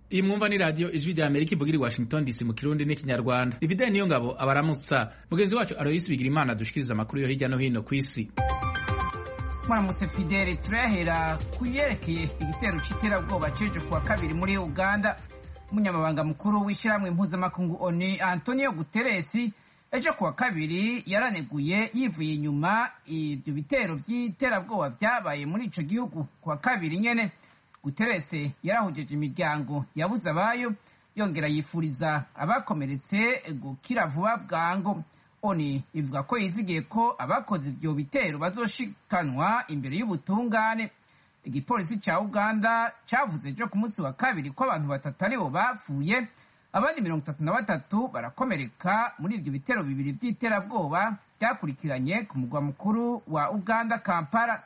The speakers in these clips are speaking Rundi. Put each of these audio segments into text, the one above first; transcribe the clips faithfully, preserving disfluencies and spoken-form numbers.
Iyi mwumva ni radio Ijwi rya Amerika ivugira i Washington D C mu Kirundi n'ikinyarwanda. Divide niyo ngabo abaramutsa. Mugenzi wacu Aloysi Bigirimana dushikiriza amakuru yo hirya no hino kw'isi. Mwaramutse Fidele, turahera kuyerekeye igitero c'iterabwoba ceje kuwa kabiri muri Uganda. Umunyamabanga mukuru w'ishiramwe mpuzamakungu O N U Antonio Guterres ejo kuwa kabiri yaraneguye yivuye inyuma ivyo bitero vy'iterabwoba vyabaye muri ico gihugu kuwa kabiri nyene. Guterres yarahujeje imiryango yabuze abayo, yongera yifuriza abakomeretse gukira vuba bwango. O N U ivuga ko yizigiye ko abakoze ivyo bitero bazoshikanwa imbere y'ubutungane. Igipolisi ca Uganda cavuze ejo ku munsi wa kabiri ko abantu batatu aribo bapfuye, abandi mirongo itatu na batatu barakomereka muri ivyo bitero bibiri vy'iterabwoba vyakurikiranye ku mugwa mukuru wa Uganda, Kampala.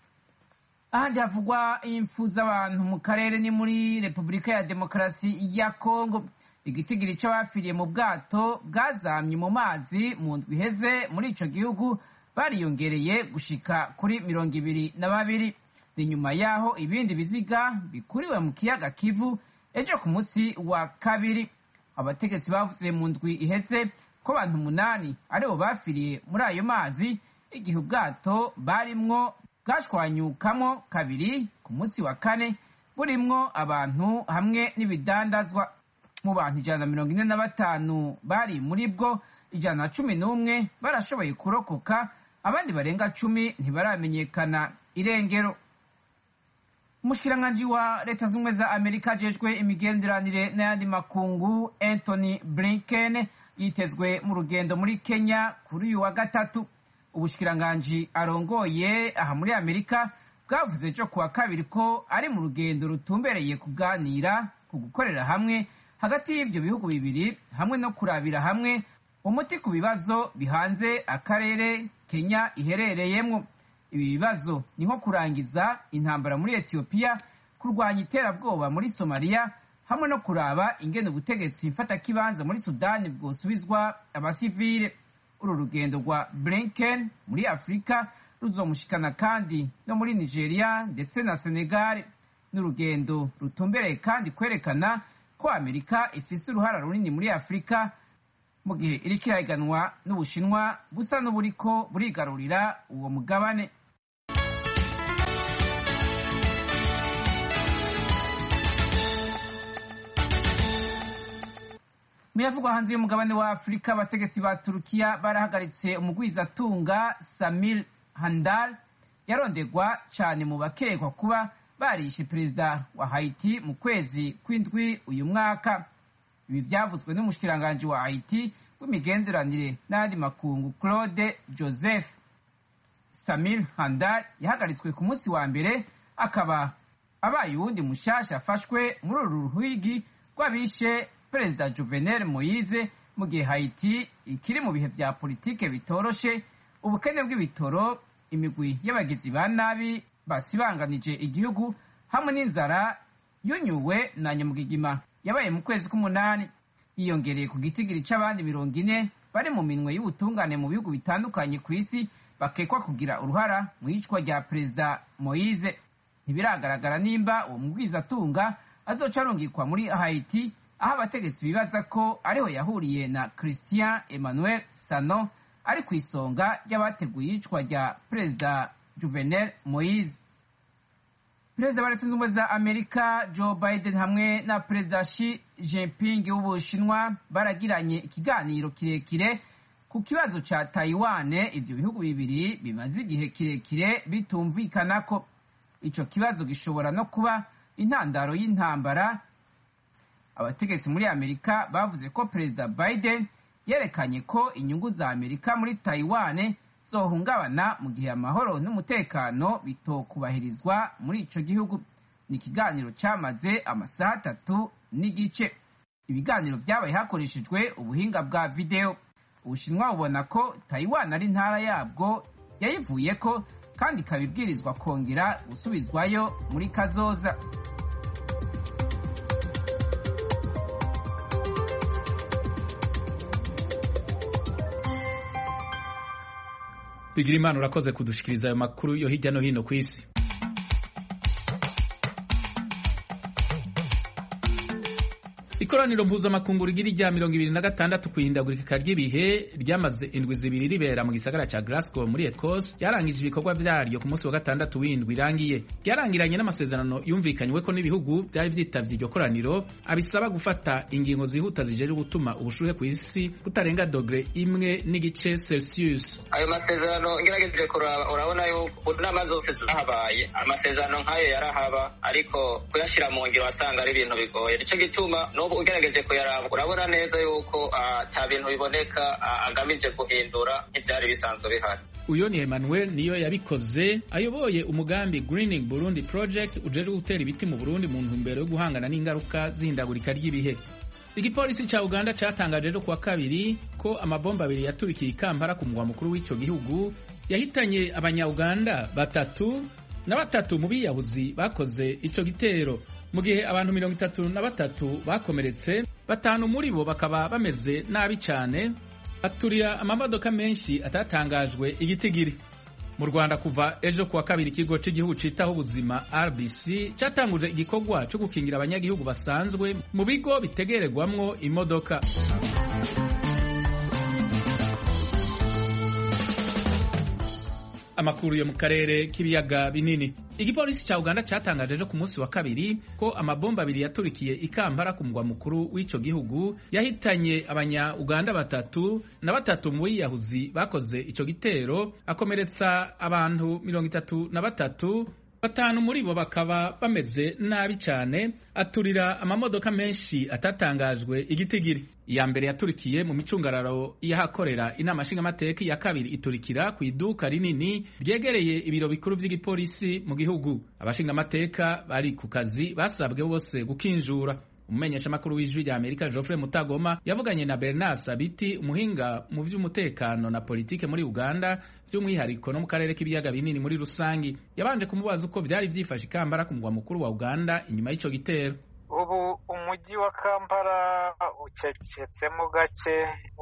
Ahandi havugwa impfu z'abantu mu karere ni muri Repubulika ya Demokarasi ya Kongo. Igitigiri c'abafiriye mu bwato bwazamye mu mazi mu ndwi iheze muri ico gihugu bariyongereye gushika kuri mirongo ibiri na babiri. Ni nyuma yaho ibindi biziga bikuriwe mu kiyaga Kivu ejo ku munsi wa kabiri. Abategetsi bavuze mu ndwi iheze ko abantu umunani aribo bafiriye muri ayo mazi igihe ubwato barimwo bwashwanyukamo kabiri ku munsi wa kane, burimwo abantu hamwe n'ibidandazwa. Mu bantu ijana na mirongo ine na batanu bari muri bwo, ijana na cumi n'umwe barashoboye kurokoka, abandi barenga cumi ntibaramenyekana irengero. Umushikiranganji wa Leta Zunze za Amerika ajejwe imigenderanire n'ayandi makungu Anthony Blinken yitezwe mu rugendo muri Kenya kuri uyu wa gatatu. Ubushikiranganji arongoye aha muri Amerika bwavuze ejo kuwa kabiri ko ari mu rugendo rutumbereye kuganira ku gukorera hamwe hagati y'ivyo bihugu bibiri hamwe no kurabira hamwe umuti ku bibazo bihanze akarere Kenya iherereyemwo. Ibi bibazo ni nko kurangiza intambara muri Ethiopia, kurwanya iterabwoba muri Somalia, hamwe no kuraba ingene ubutegetsi mfata kibanza muri Sudani bwosubizwa abasivile. Uru rugendo rwa Blinken muri Afrika ruzomushikana kandi no muri Nigeria ndetse na Senegal. N'urugendo rutumbereye kandi kwerekana ko Amerika ifise uruhara runini muri Afrika mu gihe iriko irahiganwa n'Ubushinwa busa n'uburiko burigarurira uwo mugabane. Muyavugwa hanze y'umugabane wa Afrika, abategetsi ba Turukiya barahagaritse umugwizatunga Samir Handal yarondegwa cane mu bakekwa kuba barishe perezida wa Haiti mu kwezi kw'indwi uyu mwaka. Ibi vyavuzwe n'umushikiranganji wa Haiti w'imigenderanire n'ayandi makungu Claude Joseph. Samir Handal yahagaritswe ku munsi wa mbere, akaba abaye uwundi mushasha afashwe muri uru ruhigi rw'abishe Perezida Jovenel Moise mu gihe Haiti ikiri mu bihe vya politike bitoroshe, ubukene bw'ibitoro, imigwi y'abagizi ba nabi basibanganije igihugu, hamwe n'inzara yunyuwe na nyamugigima yabaye mu kwezi k'umunani. Yiyongereye ku gitigiri c'abandi mirongo ine bari mu minwe y'ubutungane mu bihugu bitandukanye ku isi bakekwa kugira uruhara mu iyicwa rya Perezida Moise. Ntibiragaragara nimba uwo mugwizatunga azoca arungikwa muri Haiti, aho abategetsi bibaza ko ariho yahuriye na Christian Emmanuel Sano ari ku isonga ry'abateguye iyicwa rya Perezida Jovenel Moise. Perezida wa Leta Zunze za Amerika Joe Biden hamwe na Perezida Xi Jinping w'Ubushinwa baragiranye ikiganiro kirekire ku kibazo ca Taiwan. Ivyo bihugu bibiri bimaze igihe kirekire bitumvikanako. Ico kibazo gishobora no kuba intandaro y'intambara. Abategetsi muri Amerika bavuze ko Perezida Biden yerekanye ko inyungu za Amerika muri Taiwan zohungabana mu gihe amahoro n'umutekano bitokubahirizwa muri ico gihugu. Ni ikiganiro camaze amasaha atatu n'igice. Ibiganiro vyabaye hakoreshejwe ubuhinga bwa video. Ubushinwa bubona ko Taiwan ari intara yabwo yayivuyeko kandi ikabibwirizwa kongera gusubizwayo muri kazoza. Bigirimana urakoze kudushikiriza ayo makuru yo hirya no hino kw'isi. ikoraniro mpuzamakungu rigira irya mirongo ibiri na gatandatu kwihindagurika ry'ibihe ryamaze indwi zibiri ribera mu gisagara ca Glasgow muri Ecosse ryarangije ibikorwa vyaryo ku munsi wa gatandatu w'indwi irangiye. Ryarangiranye n'amasezerano yumvikanywe ko n'ibihugu vyari vyitavye iryo koraniro abisaba gufata ingingo zihuta zijeje gutuma ubushuhe ku isi butarenga dogre imwe n'igice Celsius. Ayo masezerano ngerageje kuraba urabona yuko inama zose zahabaye amasezerano nk'ayo yarahaba, ariko kuyashira mu ngiro wasanga ari ibintu bigoye. Nico gituma no ugerageje kuyaraba urabona neza yuko ata bintu biboneka agamije guhindura ivyari bisanzwe bihari. Uyo ni Emmanuel niyo yabikoze, ayoboye umugambi Greening Burundi Project ujeje gutera ibiti mu Burundi mu ntumbero yo guhangana n'ingaruka z'ihindagurika ry'ibihe. Igipolisi ca Uganda catangaje ejo kuwa kabiri ko amabomba abiri yaturikiye i Kampala ku mugwa mukuru w'ico gihugu yahitanye abanya-Uganda batatu na batatu mu biyahuzi bakoze ico gitero, mu gihe abantu mirongo itatu na batatu bakomeretse, batanu muri bo bakaba bameze nabi cane, aturira amamodoka menshi atatangajwe igitigiri. Mu Rwanda kuva ejo kuwa kabiri ikigo cy'igihugu citaho ubuzima R B C catanguje igikorwa cyo gukingira abanyagihugu basanzwe mu bigo bitegererwamwo imodoka. Amakuru yo mu karere k'ibiyaga binini. Igipolisi ca Uganda catangaje ejo ku munsi wa kabiri ko amabomba abiri yaturikiye i Kampala ku mugwa mukuru w'ico gihugu yahitanye abanya-Uganda batatu na batatu mu biyahuzi bakoze ico gitero, akomeretsa abantu mirongo itatu na batatu, batanu muri bo bakaba bameze nabi cane, aturira amamodoka menshi atatangajwe igitigiri. Iya mbere yaturikiye mu micungararo y'ahakorera inama nshingamateka, ya kabiri iturikira ku iduka rinini ryegereye ibiro bikuru vy'igipolisi mu gihugu. Abashingamateka bari ku kazi basabwe bose gukinjura. Umumenyeshamakuru w'ijwi rya Amerika Geoffrey Mutagoma yavuganye na Bernard Sabiti, umuhinga mu vy'umutekano na politike muri Uganda, vy'umwihariko no mu karere k'ibiyaga binini muri rusangi. Yabanje kumubaza uko vyari vyifashe Kampala ku mugwa mukuru wa Uganda inyuma y'ico gitero. Ubu umujyi wa Kampala ucecetsemo gake,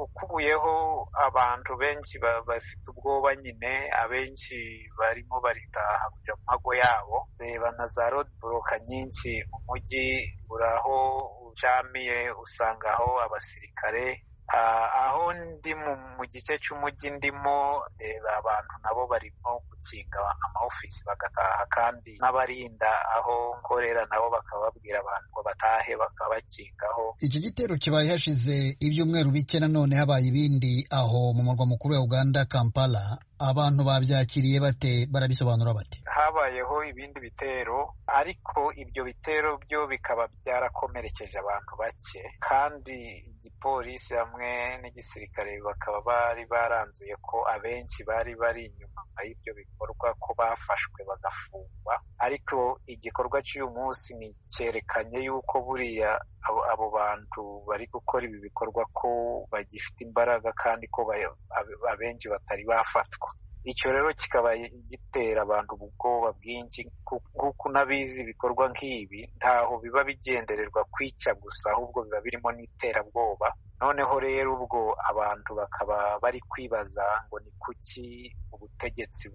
ukubuyeho abantu benshi bafite ubwoba nyine, abenshi barimo baritaha kuja mu mago yabo. Reba na za road block nyinshi mu mujyi, uraho ujamiye usangaho abasirikare. Uh, aho ndi mu gice cy'umujyi ndimo, reba abantu nabo barimo gukinga amaofisi bagataha, kandi n'abarinda aho nkorera nabo bakababwira abantu ngo batahe bakabakingaho. Iki gitero kibaye hashize ibyumweru bike, nanone habaye ibindi aho mu murwa mukuru wa Uganda Kampala. Abantu babyakiriye bate, barabisobanura bate? Habayeho ibindi bitero, ariko ibyo bitero byo bikaba byarakomerekeje abantu bake, kandi igipolisi hamwe n'igisirikare bakaba bari baranzuye ko abenshi bari bari inyuma y'ibyo bikorwa ko bafashwe bagafungwa. Ariko igikorwa cy'uyu munsi ni cyerekanye yuko buriya abo, abo bantu bari gukora ibi bikorwa ko bagifite imbaraga, kandi ko abenshi batari bafatwa. Icyo rero kikaba gitera abantu ubwoba bwinshi, kuko unabizi ibikorwa nk'ibi ntaho biba bigendererwa kwica gusa, ahubwo biba birimo n'iterabwoba. Noneho rero ubwo abantu bakaba bari kwibaza ngo ni kuki ubutegetsi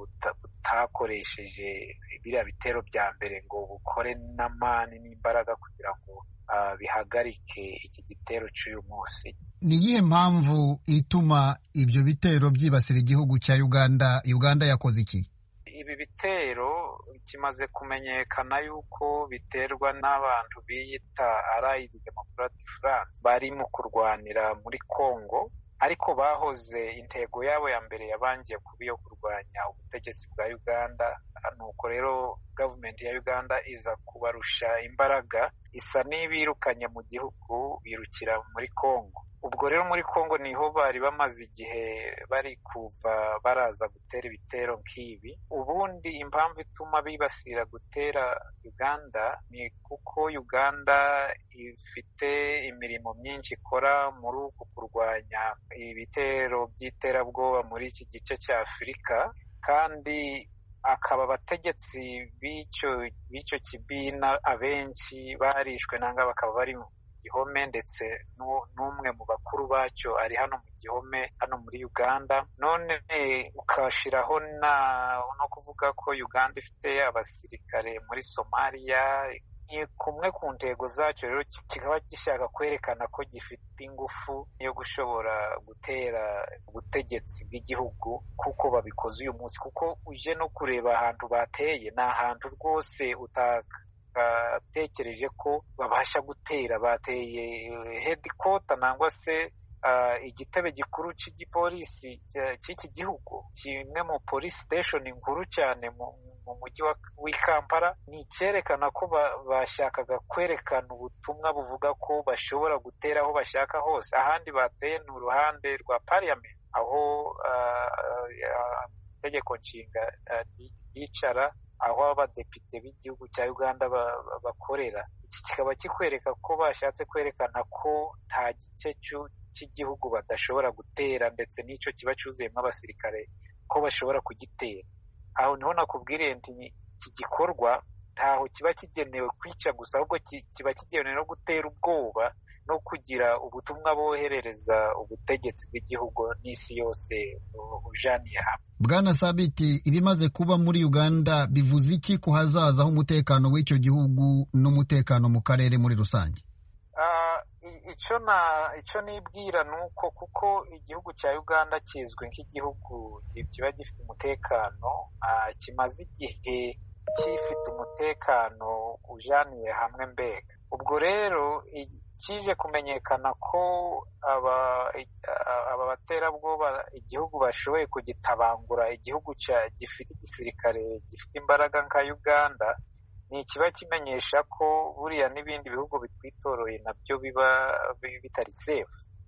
butakoresheje biriya bitero bya mbere ngo bukore n'amani n'imbaraga kugira ngo uh, bihagarike iki gitero cy'uyu munsi. Ni iyihe mpamvu ituma ibyo bitero byibasira igihugu cya Uganda? Uganda yakoze iki? Ibi bitero kimaze kumenyekana yuko biterwa n'abantu biyita Allied Democratic Front, bari mu kurwanira muri Congo, ariko bahoze intego yabo ya mbere yabangiye kuba iyo kurwanya ubutegetsi bwa Uganda. Nuko rero government ya Uganda iza kubarusha imbaraga, isa n'ibirukanye mu gihugu, birukira muri Congo. Ubwo rero muri Congo niho bari bamaze igihe bari kuva baraza gutera ibitero nk'ibi. Ubundi impamvu ituma bibasira gutera Uganda ni kuko Uganda ifite imirimo myinshi ikora muri uku kurwanya ibitero by'iterabwoba muri iki gice cya Afurika, kandi akaba abategetsi b'icyo b'icyo kibina abenshi barishwe, nanga bakaba bari gihome, ndetse n'umwe mu bakuru bacyo ari hano mu gihome hano muri Uganda. None ukashiraho na no kuvuga ko Uganda ifite abasirikare muri Somalia, ni kumwe ku ntego zacyo rero kikaba gishaka kwerekana ko gifite ingufu yo gushobora gutera ubutegetsi bw'igihugu kuko babikoze uyu munsi, kuko uje no kureba ahantu bateye ni ahantu rwose utagatekereje ko babasha gutera. Bateye headquarter nangwa se Uh, igitebe gikuru cy'igipolisi cy'iki gihugu, kimwe mu police station nkuru cyane mu mujyi wa Kampala. Ni icyerekana ko bashakaga kwerekana ubutumwa buvuga ko bashobora gutera aho bashaka hose. Ahandi bateye ni uruhande rwa parliament aho itegeko uh, uh, nshinga yicara, uh, aho abadepite b'igihugu cya Uganda bakorera. Iki kikaba kikwereka ko bashatse kwerekana ko nta gice cy'igihugu badashobora gutera, ndetse n'icyo kiba cyuzuyemo abasirikare ko bashobora kugitera. Aho niho nakubwiriye nti iki gikorwa ntaho kiba kigenewe kwica gusa, ahubwo kiba kigenewe no gutera ubwoba no kugira ubutumwa boherereza ubutegetsi bw'igihugu n'isi yose ujaniye hamwe. Bwana Sabiti, ibimaze kuba muri Uganda bivuze iki ku hazaza h'umutekano w'icyo gihugu n'umutekano mu karere muri rusange? Icyo na icyo nibwira nuko kuko igihugu cya Uganda kizwi nk'igihugu kiba gifite umutekano, kimaze igihe gifite umutekano ujaniye hamwe mbega. Ubwo rero kije kumenyekana ko aba aba baterabwoba igihugu bashoboye kugitabangura, igihugu gifite igisirikare gifite imbaraga nka Uganda, ni ikiba kimenyesha ko buriya n'ibindi bihugu bitwitoroye nabyo biba bitari safe,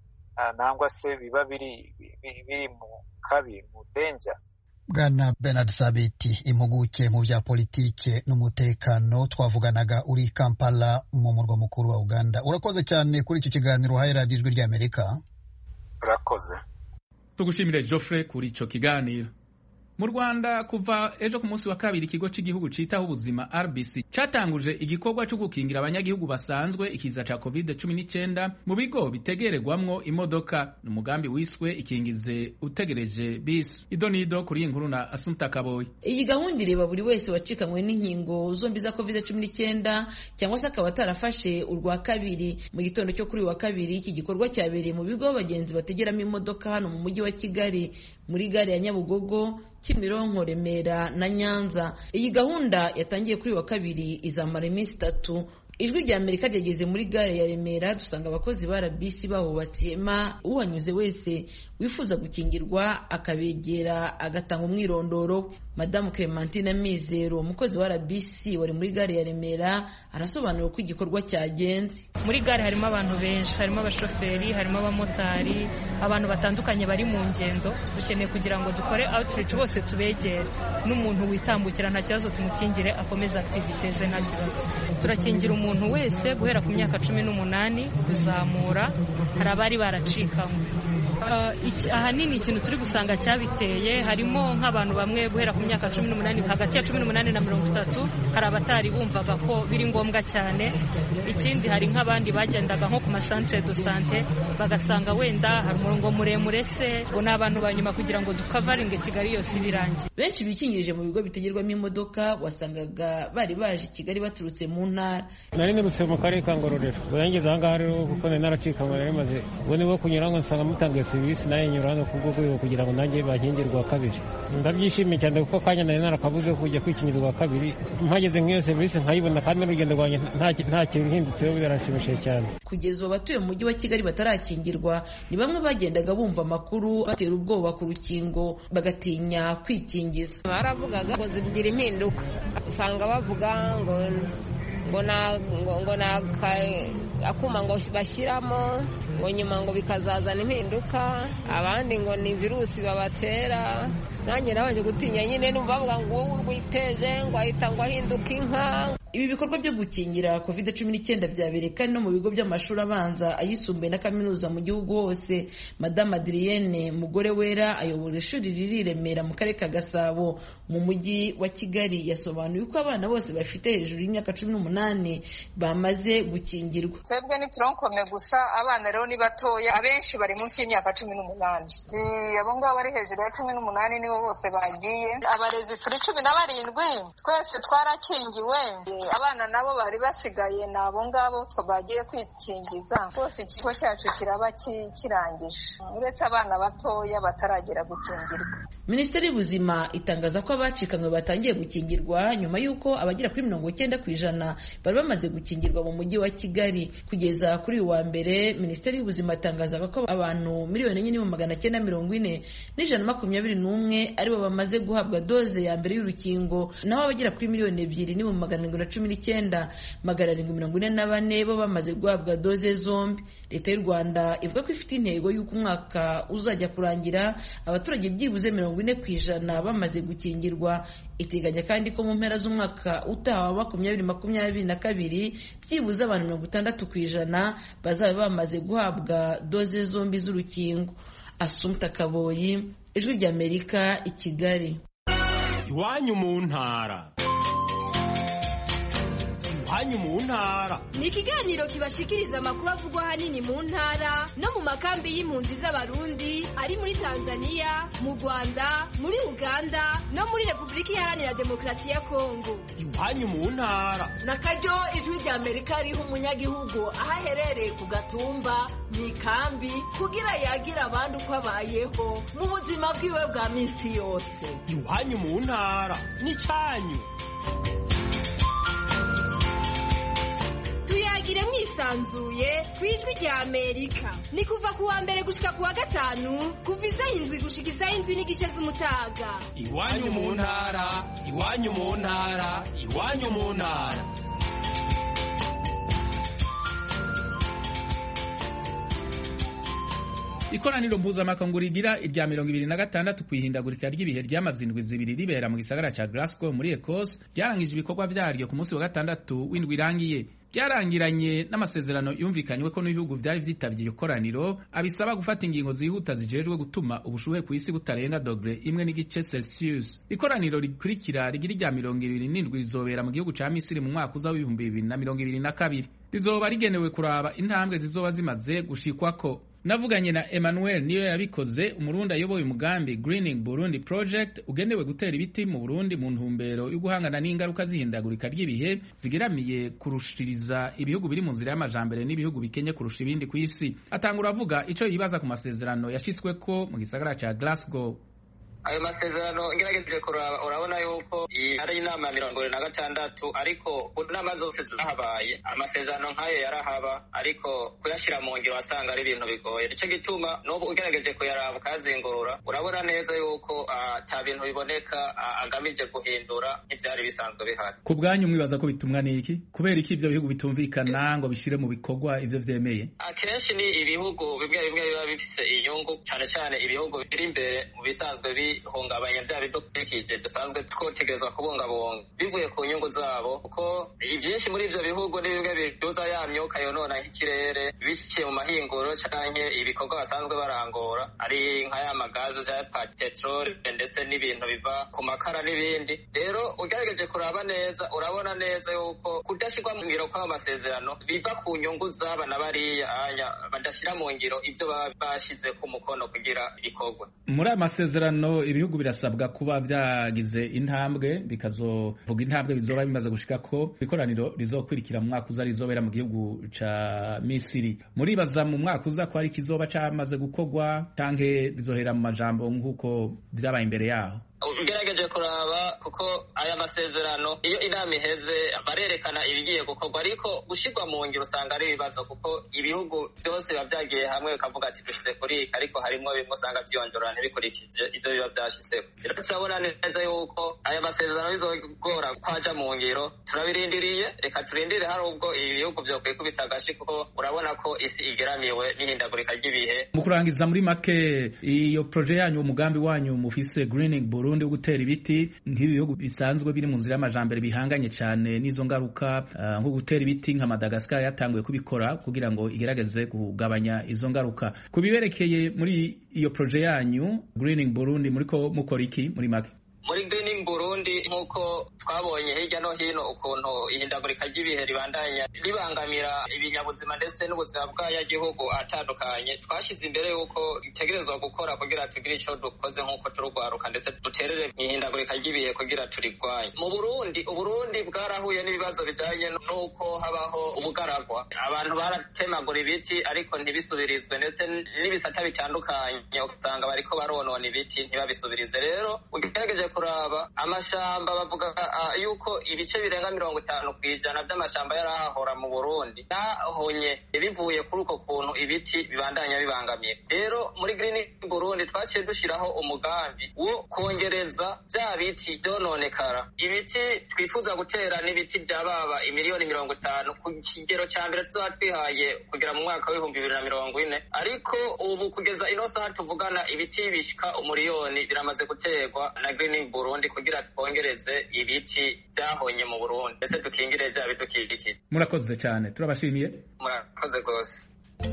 nangwa se biba biri biri mu kabi, mu danger. Bwana Bernard Sabiti, impuguke mu bya politike n'umutekano, twavuganaga uri Kampala mu murwa mukuru wa Uganda. Urakoze cyane kuri iki kiganiro uhaye radiyo Ijwi ry'Amerika. Urakoze. Tugushimire Geoffrey kuri ico kiganiro. Mu Rwanda kuva ejo ku munsi wa kabiri ikigo cy'igihugu citaho ubuzima R B C catanguje igikorwa cyo gukingira abanyagihugu basanzwe ikiza ca covid cumi n'icyenda mu bigo bitegererwamwo imodoka. Umugambi wiswe ikingize utegereje bisi. Idonido kuri inkuru na Asumta Kaboyi. Iyi gahunda ireba buri wese wacikanywe n'inkingo zombi za covid cumi n'icyenda cyangwa se akaba atarafashe urwa kabiri. Mu gitondo cyo kuri wa kabiri iki gikorwa cyabereye mu bigo abagenzi bategeramo imodoka hano mu mujyi wa Kigali, muri gare ya Nyabugogo, Kimironko, Remera na Nyanza. Iyi gahunda yatangiye kuri wa kabiri izamara iminsi itatu. Ijwi rya Amerika ryageze muri gare ya Remera, dusanga abakozi ba R B C bahubatse ihema, uhanyuze wese wifuza gukingirwa akabegera agatanga umwirondoro. Madamu Clementine Mizero, umukozi wa R B C wari muri gare ya Remera, arasobanura uko igikorwa cyagenze. Muri gare harimo abantu benshi, harimo abashoferi, harimo abamotari, abantu batandukanye bari mu ngendo. Dukeneye kugira ngo dukore outreach bose tubegere, n'umuntu witambukira nta kibazo tumukingire akomeza activite ze nta kibazo. Turakingira umuntu wese guhera ku myaka cumi n'umunani kuzamura, hari abari baracikamo. Uh, ahanini ikintu turi gusanga cyabiteye harimo nk'abantu bamwe guhera ku myaka cumi n'umunani, hagati ya cumi n'umunani na mirongo itatu, hari abatari bumvaga ko biri ngombwa cyane. Ikindi hari nk'abandi bagendaga nko ku masantere de sante bagasanga wenda hari umurongo muremure se, ngo n'abantu banyuma kugira ngo dukavaringe Kigali yose birangiye. Benshi bikingirije mu bigo bitegerwamo imodoka wasangaga bari baje Kigali baturutse mu ntara. Nari nirutse mu karere ka Ngororero, barangeze aha ngaha rero kuko nari naracikanywe, nari maze ubwo nibo kunyura ngo nsanga mutangiye serivisi nayo nyura hano ku rwego kugira ngo nanjye bakingirwe kabiri. Ndabyishimiye cyane kuko kanya nari narakabuze kujya kwikingizwa kabiri, mpageze nk'iyo serivisi nkayibona kandi n'urugendo rwanjye nta kintu hindutseho, biranshimishije cyane. Kugeza ubu abatuye mu mujyi wa Kigali batarakingirwa ni bamwe bagendaga bumva amakuru batera ubwoba ku rukingo bagatinya kwikingiza. Baravugaga ngo zigira impinduka, usanga bavuga ngo ngo na ngo na akuma ngo bashyiramo ngo nyuma ngo bikazazana impinduka, abandi ngo ni virusi babatera. Nanjye nabanje gutinya nyine numva bavuga ngo wowe urwiteje ngo ahita ngo ahinduka inka. Ibi bikorwa byo gukingira covid cumi n'icyenda byabereye kandi no mu bigo by'amashuri abanza, ayisumbuye na kaminuza mu gihugu hose. Madame Adrienne Mugore Wera ayobora ishuri riri Remera mu karere ka Gasabo mu mujyi wa Kigali, yasobanuye uko abana bose bafite hejuru y'imyaka cumi n'umunani bamaze gukingirwa. Twebwe ni turankome gusa, abana rero ni batoya, abenshi bari munsi y'imyaka cumi n'umunani. Abo ngabo bari hejuru ya cumi n'umunani nibo nibo bose bagiye. Abarezi turi cumi na barindwi twese twarakingiwe, abana nabo bari basigaye nabo ngabo bagiye kwikingiza. Rwose ikigo cyacu kiraba kirangije uretse abana batoya bataragera gukingirwa. Minisiteri y'Ubuzima itangaza ko abacikanywe batangiye gukingirwa nyuma y'uko abagera kuri mirongo icyenda ku ijana bari bamaze gukingirwa mu mujyi wa Kigali. Kugeza kuri uyu wa mbere, Minisiteri y'Ubuzima itangaza ko abantu miliyoni enye n'ibihumbi magana cyenda mirongo ine n'ijana na makumyabiri n'umwe aribo bamaze guhabwa doze ya mbere y'urukingo, naho abagera kuri miliyoni ebyiri n'ibihumbi magana arindwi na cumi n'icyenda magana arindwi mirongo ine na bane bo bamaze guhabwa doze zombi. Leta y'u Rwanda ivuga ko ifite intego y'uko umwaka uzajya kurangira abaturage byibuze mirongo ine ku ijana bamaze gukingirwa. Iteganya kandi ko mu mpera z'umwaka utaha wa makumyabiri makumyabiri na kabiri byibuze abantu mirongo itandatu ku ijana bazaba bamaze guhabwa doze zombi z'urukingo. Assumpta Kaboyi, Ijwi ry'Amerika, i Kigali. Iwanyu mu ntara. Iwanyu mu ntara ni ikiganiro kibashikiriza amakuru avugwa ahanini mu ntara no mu makambi y'impunzi z'abarundi ari muri Tanzania, mu Rwanda, muri Uganda no muri Repubulika Iharanira Demokarasi ya Kongo. Iwanyu mu ntara nakaryo Ijwi ry'Amerika riha umunyagihugu aho aherereye ku gatumba mu ikambi kugira yagira abandi uko abayeho mu buzima bwiwe bwa minsi yose. Iwanyu mu ntara ni cyanyu. Tuyagire mwisanzuye kwijwi rya Amerika. Ni kuva kuwa mbere gushika kuwa gatanu kuva isaha indwi gushika isaha indwi n'igice z'umutaga. Iwanyu mu ntara, iwanyu mu ntara, iwanyu mu ntara. Ikoraniro mpuzamakungu rigira irya mirongo ibiri na gatandatu kwihindagurika ry'ibihe ryamaze indwi zibiri ribera mu gisagara ca Glasgow muri Ecosse ryarangije ibikorwa vyaryo ku munsi wa gatandatu w'indwi irangiye. Ryarangiranye n'amasezerano yumvikanywe ko n'ibihugu vyari vyitavye iyo koraniro abisaba gufata ingingo zihuta zijejwe gutuma ubushuhe ku isi butarenga dogre imwe n'igice Celsius. Ikoraniro rikurikira rigira irya mirongo ibiri n'indwi rizobera mu gihugu ca Misiri mu mwaka uza w'ibihumbi bibiri na mirongo ibiri na kabiri. Rizoba rigenewe kuraba intambwe zizoba zimaze gushikwako. Navuganye na Emmanuel niyo yabikoze, umurundi ayoboye umugambi Greening Burundi Project ugenewe gutera ibiti mu Burundi mu ntumbero yo guhangana n'ingaruka zihindagurika ry'ibihe zigeramiye kurushiriza ibihugu biri mu nzira y'amajambere n'ibihugu bikenye kurusha ibindi ku isi. Atangura avuga ico yibaza ku masezerano yashitsweko mu gisagara ca Glasgow. Ayo masezerano ngerageje kuraba urabona yuko ari inama ya mirongo ibiri na gatandatu, ariko inama zose zahabaye amasezerano nk'ayo yarahaba, ariko kuyashira mu ngiro wasanga ari ibintu bigoye. Nico gituma n'ubu ugerageje kuyaraba ukazingurura urabona neza yuko ata bintu biboneka agamije guhindura ivyari bisanzwe bihari. Ku bwanyu mwibaza ko bitumwa n'iki? Kubera iki ivyo bihugu bitumvikana ngo bishire mu bikorwa ivyo vyemeye? Akenshi ni ibihugu bimwe bimwe biba bifise inyungu, cane cane ibihugu biri imbere mu bisanzwe bi hungabanya vya bidukikije dusanzwe twotegerezwa kubungabunga bivuye ku nyungu zabo, kuko ivyinshi muri ivyo bihugu ni bimwe biduza ya myuka yonona nk'ikirere biciye mu mahinguro canke ibikorwa basanzwe barangora, ari nka ya magazi ya petrol ndetse n'ibintu biva ku makara n'ibindi. Rero ugerageje kuraba neza urabona neza yuko kudashirwa mu ngiro kw'ayo masezerano biva ku nyungu z'aba na bariya anya badashira mu ngiro ivyo baba bashize ku mukono kugira ibikorwa. Muri aya masezerano ibihugu birasabwa kuba vyagize intambwe bikazovuga intambwe bizoba bimaze gushika ko ikoraniro rizokwirikira mu mwaka uza rizobera mu gihugu ca Misiri. Muribaza mu mwaka uza ko ari kizoba camaze gukorwa canke bizohera mu majambo nk'uko vyabaye imbere yaho? Ugerageje kuraba kuko aya masezerano iyo inama iheze barerekana ibigiye gukorwa, ariko gushirwa mu ngiro usanga ari ibibazo, kuko ibihugu byose biba vyagiye hamwe bikavuga ati dushize kuri, ariko harimo bimwe usanga vyonjorana ntibikurikije ivyo biba vyashizeko. Rero turabona neza yuko aya masezerano bizogora kwaja mu ngiro, turabirindiriye, reka turindire hari ubwo ibihugu vyokwikubita agashi, kuko urabona ko isi igeramiwe n'ihindagurika ry'ibihe. Mu kurangiza muri make iyo projet yanyu, umugambi wanyu mufise Greening Burundi wo gutera ibiti nk'ibihugu bisanzwe biri mu nzira y'amajambere bihanganye cyane n'izo ngaruka, uh, nko gutera ibiti nka Madagascar yatanguye kubikora kugira ngo igerageze kugabanya izo ngaruka. Kubiberekeye muri iyo projet yanyu Greening Burundi muriko mukora iki muri make? Muri Greening Burundi nk'uko twabonye hirya no hino ukuntu ihindagurika ry'ibihe ribandanya ribangamira ibinyabuzima ndetse n'ubuzima bw'abanyagihugu atandukanye, twashyize imbere y'uko itegerezwa gukora kugira tugire icyo dukoze nk'uko turugwaruka ndetse duterere mu ihindagurika ry'ibihe kugira turigwanye. Mu Burundi Uburundi bwarahuye n'ibibazo bijanye n'uko habaho ubugaragwa, abantu baratemagura ibiti ariko ntibisubirizwe ndetse n'ibisata bitandukanye usanga bariko baronona ibiti ntibabisubirize. Rero ugerageje kuraba amashamba bavuga uh, yuko ibice birenga mirongo itanu kw'ijana by'amashamba yarahahora mu Burundi yahonye bivuye kuri uko kuntu ibiti bibandanya bibangamira. Rero muri Green Burundi twaciye dushiraho umugambi wo kongereza bya biti byononekara. Ibiti twifuza gutera n'ibiti byababa imiliyoni mirongo itanu ku kigero cya mbere tuzoba twihaye kugera mu mwaka w'ibihumbi bibiri na mirongo ine, ariko ubu kugeza ino saha tuvugana ibiti bishika umuriyoni biramaze guterwa na Green Burundi kugira twongereze ibiti byahonye mu Burundi ndetse dukingire bya bidukikije. Murakoze cyane, turabashimiye. Murakoze gose.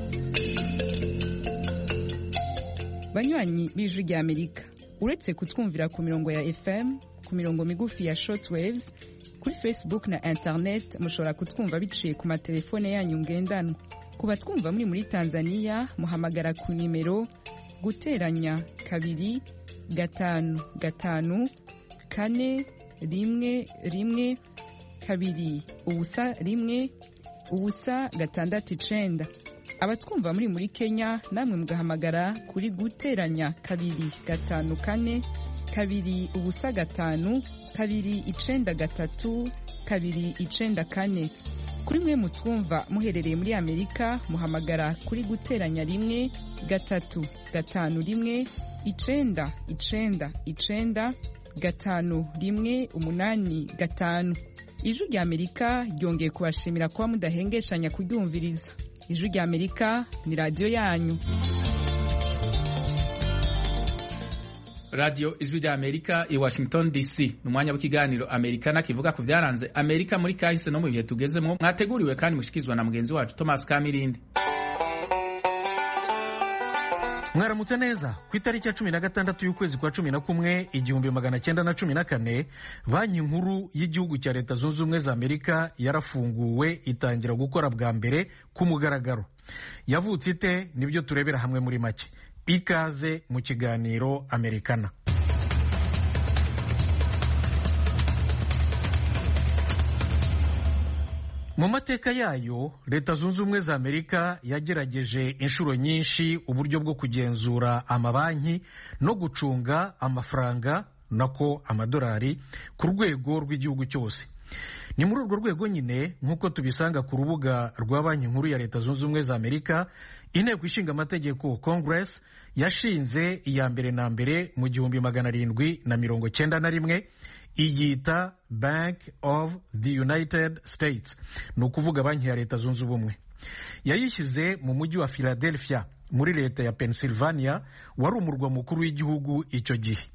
Banywanyi b'Ijwi rya Amerika, uretse kutwumvira ku mirongo ya F M, ku mirongo migufi ya shortwaves, kuri Facebook na internet mushobora kutwumva biciye ku matelefone yanyu ngendanwa. Ku batwumva muri muri Tanzania muhamagara ku nimero guteranya kabiri gatanu gatanu kane rimwe rimwe kabiri ubusa rimwe ubusa gatandatu icenda. Abatwumva muri muri Kenya namwe mugahamagara kuri guteranya kabiri gatanu kane kabiri ubusa gatanu kabiri icenda gatatu kabiri icenda kane. Kuri mwe mutwumva muherereye muri Amerika muhamagara kuri guteranya rimwe gatatu gatanu rimwe icenda icenda icenda gatanu rimwe umunani gatanu. Ijwi rya Amerika ryongeye kubashimira kuba mudahengeshanya kuryumviriza. Ijwi rya Amerika ni radio yanyu. Radio Ijwi rya Amerika i Washington D C. Numwanya w'ikiganiro Amerikana kivuga ku vyaranze Amerika muri kahise no mu bihe tugezemo. Mwateguriwe kandi mushikizwa na mugenzi wacu Thomas Kamirindi. Mwaramutse neza. Ku itariki ya cumi na gatandatu y'ukwezi kwa cumi na kumwe igihumbi magana cyenda na cumi na kane banki nkuru y'igihugu cya Leta Zunze Ubumwe za Amerika yarafunguwe itangira gukora bwa mbere ku mugaragaro. Yavutse ite? Nibyo turebera hamwe muri make. Ikaze mu kiganiro Amerikana. Mu mateka yayo Leta Zunze Ubumwe za Amerika yagerageje inshuro nyinshi uburyo bwo kugenzura amabanki no gucunga amafaranga nako amadolari ku rwego rw'igihugu cyose. Ni muri urwo rwego nyine nk'uko tubisanga ku rubuga rwa banki nkuru ya Leta Zunze Ubumwe za Amerika, inteko ishinga amategeko Congress yashinze iya mbere na mbere mu gihumbi magana arindwi na mirongo cyenda na rimwe iyita Bank of the United States, ni ukuvuga banki ya Leta Zunze Ubumwe. Yayishyize mu mujyi wa Philadelphia muri leta ya Pennsylvania wari umurwa mukuru w'igihugu icyo gihe.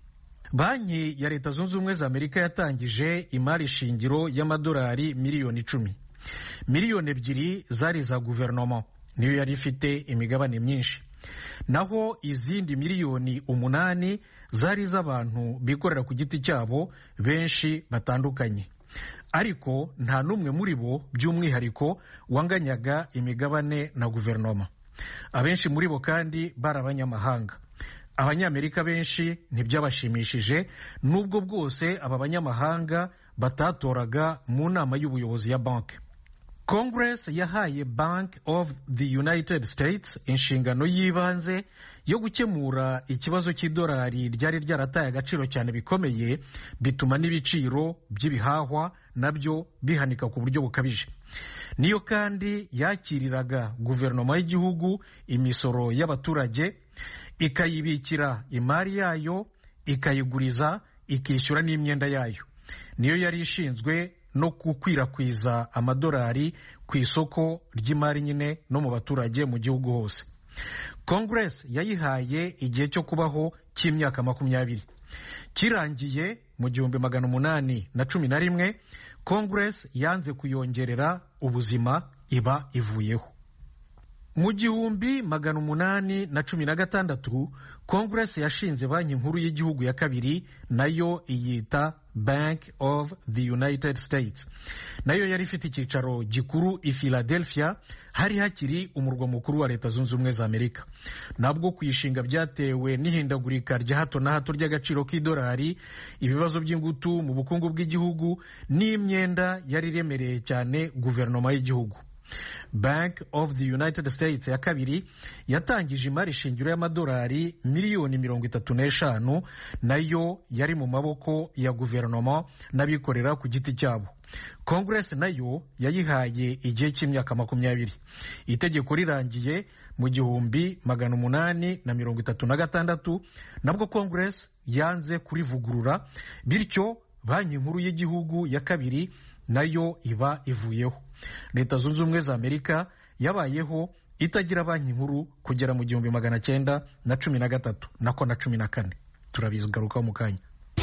Banki ya Leta Zunze Ubumwe za Amerika yatangije imari shingiro y'amadolari miliyoni icumi. Miliyoni ebyiri zari za guverinoma, niyo yari ifite imigabane myinshi. Naho izindi miliyoni umunani zari z'abantu bikorera ku giti cyabo benshi batandukanye. Ariko nta n'umwe muri bo by'umwihariko wanganyaga imigabane na guverinoma. Abenshi muri bo kandi bari abanyamahanga. Abanyamerika benshi ntibyabashimishije nubwo bwose aba banyamahanga batatoraga mu nama y'ubuyobozi ya banki. Congress yahaye Bank of the United States inshingano y'ibanze yo gukemura ikibazo cy'idolari ryari ryarataye agaciro cyane bikomeye, bituma n'ibiciro by'ibihahwa nabyo bihanika ku buryo bukabije. Niyo kandi yakiriraga guverinoma y'igihugu imisoro y'abaturage, ikayibikira imari yayo, ikayiguriza, ikishyura n'imyenda yayo. Niyo yari ishinzwe no gukwirakwiza amadolari ku isoko ry'imari nyine no mu baturage mu gihugu hose. Congress yayihaye igihe cyo kubaho cy'imyaka makumyabiri. Kirangiye mu gihumbi magana umunani na cumi na rimwe, Congress yanze kuyongerera ubuzima iba ivuyeho. mu gihumbi magana umunani na cumi na gatandatu Congress yashinze banki nkuru y'igihugu ya kabiri, nayo iyita Bank of the United States. Nayo yari ifite icyicaro gikuru i Philadelphia, hari hakiri umurwa mukuru wa Leta Zunze Ubumwe za Amerika. Nabwo kuyishinga byatewe n'ihindagurika rya hato na hato ry'agaciro k'idolari, ibibazo by'ingutu mu bukungu bw'igihugu n'imyenda yari iremereye cyane guverinoma y'igihugu. Bank of the United States ya kabiri yatangije imari shingiro y'amadolari miliyoni mirongo itatu n'eshanu, nayo yari mu maboko ya guverinoma n'abikorera ku giti cyabo. Congress nayo yayihaye igihe cy'imyaka makumyabiri. Itegeko rirangiye mu gihumbi magana umunani na mirongo itatu na gatandatu, nabwo Congress yanze kurivugurura, bityo banki nkuru y'igihugu ya kabiri nayo iba ivuyeho. Leta Zunze Ubumwe za Amerika yabayeho itagira banki nkuru kugera mu gihumbi magana cyenda na cumi na gatatu nako na cumi na kane. Turabigarukaho mu kanya.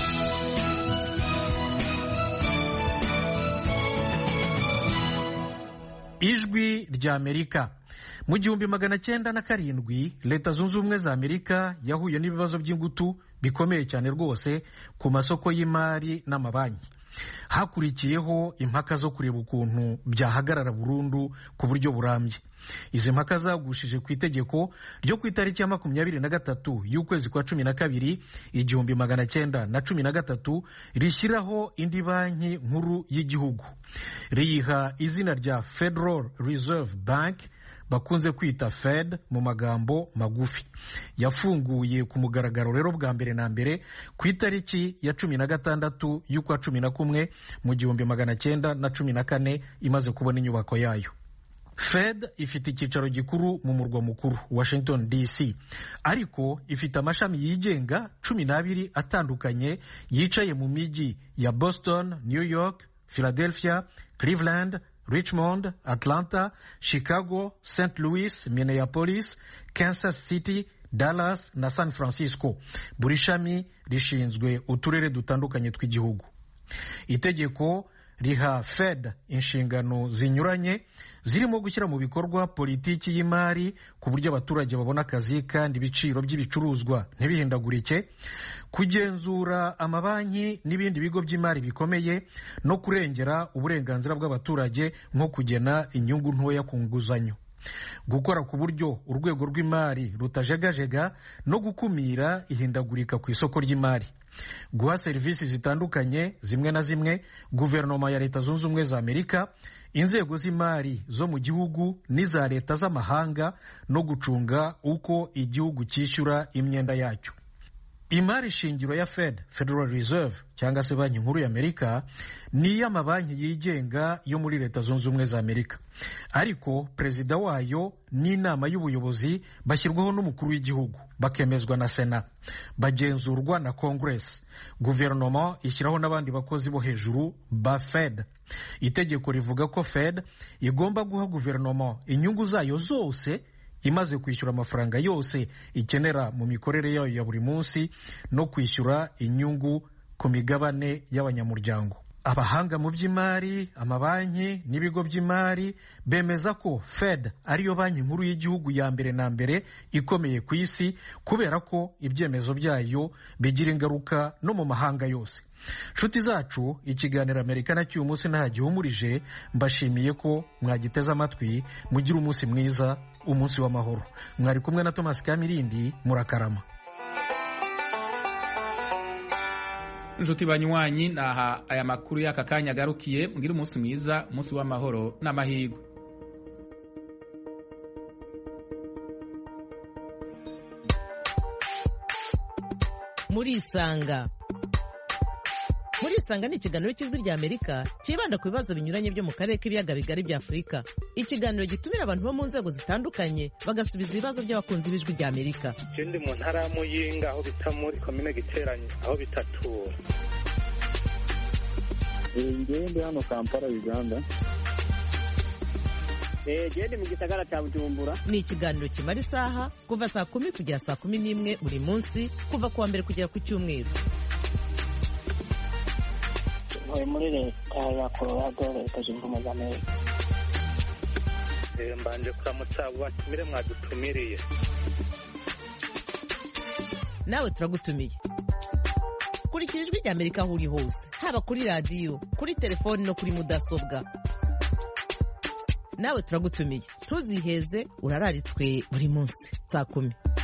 Ijwi rya Amerika. Mu gihumbi magana cyenda na karindwi Leta Zunze Ubumwe za Amerika yahuye n'ibibazo by'ingutu bikomeye cyane rwose ku masoko y'imari n'amabanki. Hakurikiyeho impaka zo kureba ukuntu byahagarara burundu ku buryo burambye. Izi mpaka zagushije ku itegeko ryo ku itariki ya makumyabiri na gatatu y'ukwezi kwa cumi na kabiri igihumbi magana cyenda na cumi na gatatu rishyiraho indi banki nkuru y'igihugu, riyiha izina rya Federal Reserve Bank, bakunze kwita Fed mu magambo magufi. Yafunguye ku mugaragaro rero bwa mbere na mbere ku itariki ya cumi na gatandatu y'ukwa cumi na kumwe mu gihumbi magana cyenda na cumi na kane imaze kubona inyubako yayo. Fed ifite icyicaro gikuru mu murwa mukuru Washington D C, ariko ifite amashami yigenga cumi n'abiri atandukanye yicaye mu mijyi ya Boston, New York, Philadelphia, Cleveland, Richmond, Atlanta, Chicago, Saint Louis, Minneapolis, Kansas City, Dallas na San Francisco. Buri shami rishinzwe uturere dutandukanye tw'igihugu. Itegeko riha Fed inshingano zinyuranye zirimo gushyira mu bikorwa politiki y'imari ku buryo abaturage babona akazi kandi ibiciro by'ibicuruzwa ntibihindagurike, kugenzura amabanki n'ibindi bigo by'imari bikomeye, no kurengera uburenganzira bw'abaturage nko kugena inyungu ntoya ku nguzanyo, gukora ku buryo urwego rw'imari rutajegajega no gukumira ihindagurika ku isoko ry'imari, guha serivisi zitandukanye zimwe na zimwe guverinoma ya Leta Zunze Ubumwe za Amerika, inzego z'imari zo mu gihugu n'iza leta z'amahanga, no gucunga uko igihugu cyishyura imyenda yacyo. Imari shingiro ya Fed, Federal Reserve cyangwa se banki nkuru ya Amerika, ni iy'amabanki yigenga yo muri Leta Zunze Ubumwe za Amerika, ariko perezida wayo n'inama y'ubuyobozi bashyirwaho n'umukuru w'igihugu, bakemezwa na Sena, bagenzurwa na Congress. Guverinoma ishyiraho n'abandi bakozi bo hejuru ba Fed. Itegeko rivuga ko Fed igomba guha guverinoma inyungu zayo zose imaze kwishyura amafaranga yose ikenera mu mikorere yayo ya buri munsi no kwishyura inyungu ku migabane y'abanyamuryango. Abahanga mu by'imari, amabanki n'ibigo by'imari bemeza ko Fed ariyo banki nkuru y'igihugu ya mbere na mbere ikomeye ku isi, kubera ko ibyemezo byayo bigira ingaruka no mu mahanga yose. Nshuti zacu, ikiganiro Amerika na cy'uyu munsi ntagihumurije. Mbashimiye ko mwagiteze amatwi. Mugira umunsi mwiza, umunsi w'amahoro. Mwari kumwe na Thomas Kamirindi. Murakarama. Nshuti banywanyi, naha aya makuru y'aka kanya garukiye. Mugira umunsi mwiza, umunsi w'amahoro n'amahirwe. Murisanga. Murisanga ni ikiganiro cy'Ijwi rya Amerika kibanda ku bibazo binyuranye byo mu karere k'ibiyaga bigari bya Afurika. Ikiganiro gitumira abantu bo mu nzego zitandukanye bagasubiza ibibazo by'abakunzi b'Ijwi rya Amerika. Ikindi mu ntara ya Muyinga aho bita muri komine Giteranye aho bitatura. Ngiye ndi hano Kampala, Uganda. Eh, gende mu gisagara cya Bujumbura. Ni ikiganiro kimara isaha kuva saa kumi kugera saa kumi n'imwe buri munsi, kuva kuwa mbere kugera ku cyumweru. Muri Leta ya Colorado, Leta Zunze Ubumwe za Amerika. mbanje kuramutsa abo batumire mwadutumiriye. nawe turagutumiye. Kurikira ijwi rya Amerika aho uri hose, haba kuri radiyo, kuri telefoni no kuri mudasobwa. Nawe turagutumiye, ntuziheze, urararitswe buri munsi saa kumi.